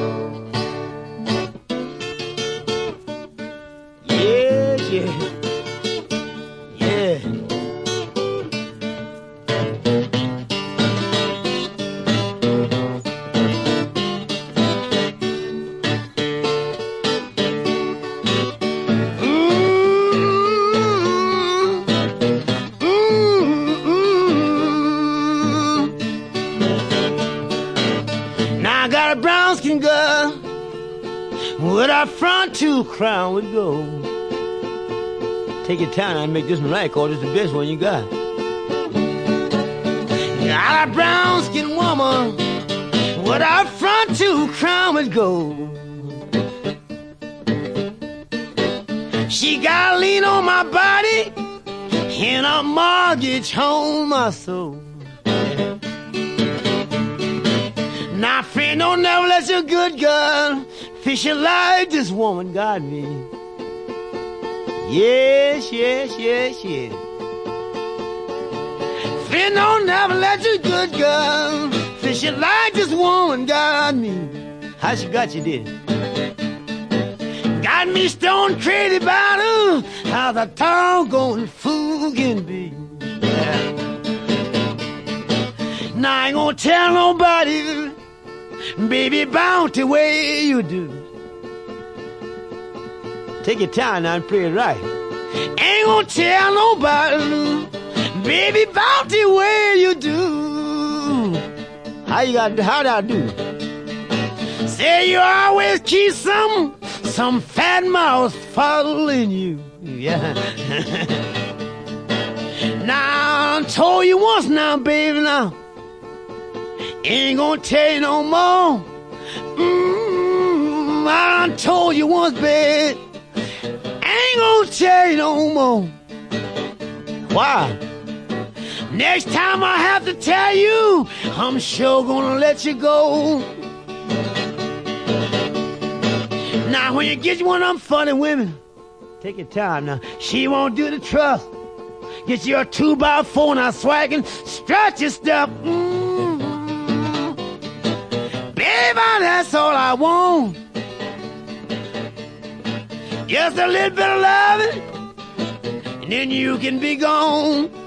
Yeah, yeah, yeah. Now I got a brown skin girl with a front tooth crown with gold. Take your time and make this one right, cause it's the best one you got. Got a brown skin woman with a front tooth crown with gold. She got a lean on my body and a mortgage on my soul. Now, friend, don't never let your good girl fishing like this woman got me. Yes, yes, yes, yes. Friend, don't never let your good girl fishing like this woman got me. How she got you, did it? Got me stone crazy about her, how the doggone fool can be. Yeah. Now I ain't gonna tell nobody, baby, about the way you do. Take your time now and play it right. Ain't gonna tell nobody, baby, about the way you do. How you got? How did I do? Say you always keep some fat mouse following you. Yeah. Now I told you once now, baby, now. Ain't gonna tell you no more. I done told you once, babe. Ain't gonna tell you no more. Why? Next time I have to tell you, I'm sure gonna let you go. Now when you get you one of them funny women, take your time now. She won't do the trust. Get you a 2x4 now so I can stretch your step. Baby, that's all I want. Just a little bit of loving, and then you can be gone.